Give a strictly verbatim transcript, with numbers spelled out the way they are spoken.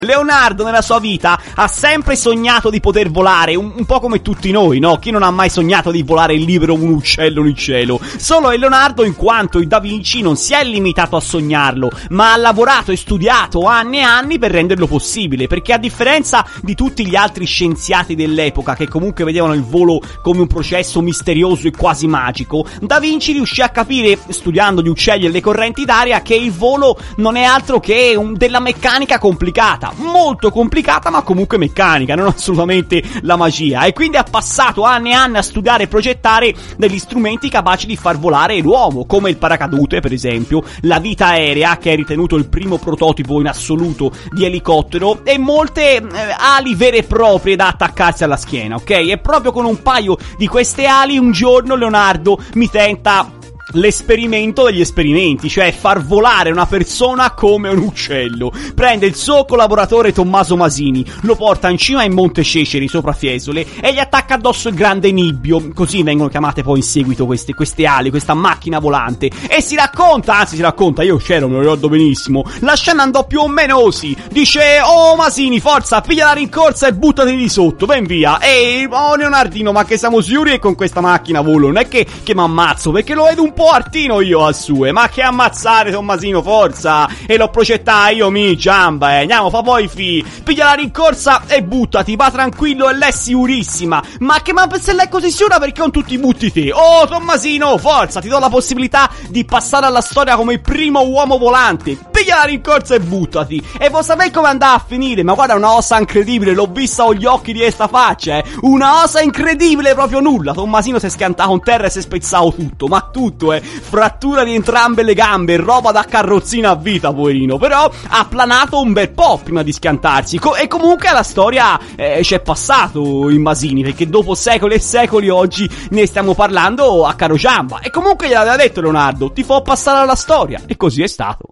Leonardo nella sua vita ha sempre sognato di poter volare, un, un po' come tutti noi, no? Chi non ha mai sognato di volare libero un uccello in cielo? Solo Leonardo, in quanto il Da Vinci non si è limitato a sognarlo, ma ha lavorato e studiato anni e anni per renderlo possibile, perché a differenza di tutti gli altri scienziati dell'epoca, che comunque vedevano il volo come un processo misterioso e quasi magico, Da Vinci riuscì a capire, studiando gli uccelli e le correnti d'aria, che il volo non è altro che un, della meccanica complicata. Molto complicata, ma comunque meccanica, non assolutamente la magia. E quindi ha passato anni e anni a studiare e progettare degli strumenti capaci di far volare l'uomo, come il paracadute, per esempio, la vita aerea, che è ritenuto il primo prototipo in assoluto di elicottero, e molte eh, ali vere e proprie da attaccarsi alla schiena, ok? E proprio con un paio di queste ali un giorno Leonardo mi tenta l'esperimento degli esperimenti, cioè far volare una persona come un uccello. Prende il suo collaboratore Tommaso Masini, lo porta in cima in Monte Ceceri sopra Fiesole e gli attacca addosso il grande nibbio, così vengono chiamate poi in seguito queste, queste ali, questa macchina volante, e si racconta, anzi si racconta, io c'ero, me lo ricordo benissimo, la scena andò più o meno così: dice: oh Masini, forza, piglia la rincorsa e buttati di sotto, ben via. E oh Leonardino, ma che siamo sicuri che con questa macchina volo? Non è che, che mi ammazzo, perché lo vedo un po' artino io a sue, ma che ammazzare Tommasino, forza, e l'ho progettata io mi giamba, eh, andiamo, fa poi fi, piglia la rincorsa e buttati, va tranquillo e lei sicurissima. Ma che, ma se lei è così sicura, perché non tutti butti te? Oh Tommasino, forza, ti do la possibilità di passare alla storia come il primo uomo volante, piglia la rincorsa e buttati. E vuoi sapere come andava a finire? Ma guarda, una osa incredibile, l'ho vista con gli occhi di questa faccia, eh, una osa incredibile, proprio nulla. Tommasino si è schiantato in terra e si è spezzato tutto, ma tutto, eh, frattura di entrambe le gambe, roba da carrozzina a vita, poverino. Però ha planato un bel po' prima di schiantarsi. Co- e comunque la storia eh, c'è passato in Masini, perché dopo secoli e secoli oggi ne stiamo parlando a carogamba. E comunque gliel'aveva detto Leonardo: ti fa passare alla storia, e così è stato.